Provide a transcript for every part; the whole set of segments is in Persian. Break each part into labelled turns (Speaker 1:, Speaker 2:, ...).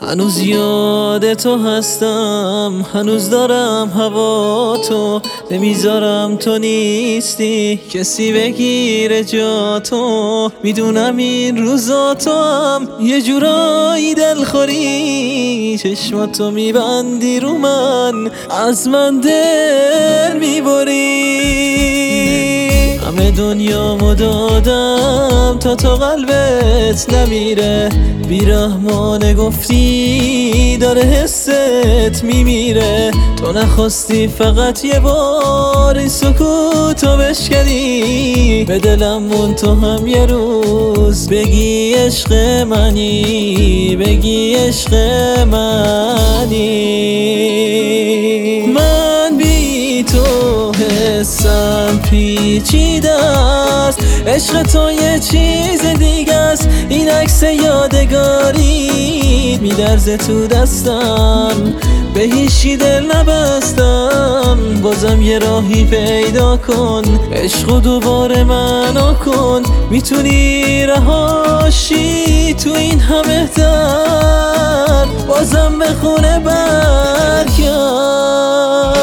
Speaker 1: هنوز یاد تو هستم، هنوز دارم هوا تو، نمیذارم تو نیستی کسی بگیره جا تو. میدونم این روزا تو هم یه جورایی دلخوری، چشماتو میبندی رو من، از من دل میبری. همه دنیامو دادم تا تو قلبت نمیره، بیرحمانه گفتی داره حست میمیره. تو نخواستی فقط یه بار این سکوتو بشکنی، به دلم مون تو هم یه روز بگی عشق منی، بگی عشق منی. من بی تو حسم پیچیده است، عشق تو یه چیز دیگه است. این عکس یادگاری میلرزه تو دستم، به هیچی دل نبستم. بازم یه راهی پیدا کن، عشقو دوباره معنا کن. میتونی رهاشی تو این همه درد، بازم به خونه برگرد.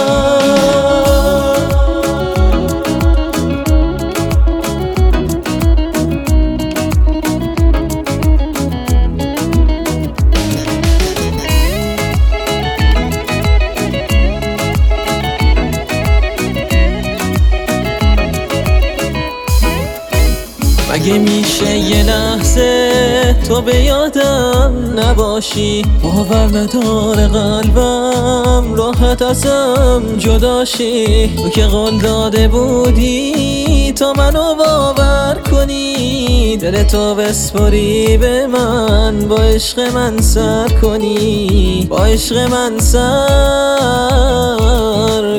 Speaker 1: مگه میشه یه لحظه تو به یادم نباشی؟ باور نداره قلبم راحت ازم جداشی. تو که قول داده بودی تا منو باور کنی، دلتو بسپاری به من، با عشق من سر کنی، با عشق من سر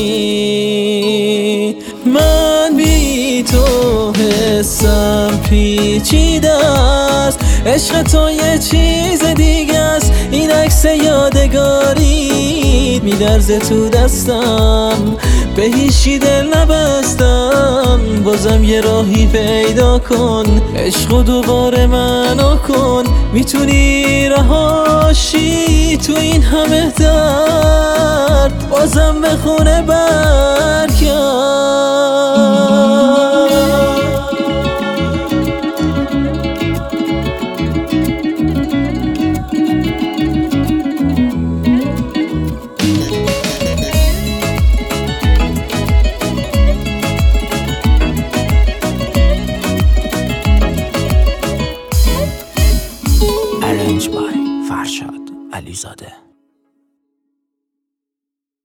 Speaker 1: کنی. من بی تو حسم پیچیده است، عشق تو یه چیز دیگه است. این عکس یادگاری میلرزه تو دستم، به هیچی دل نبستم. بازم یه راهی پیدا کن، عشقو دوباره معنا کن. میتونی رهاشی تو این همه درد، بازم به خونه برگرد.
Speaker 2: Arranged by فرشاد علیزاده.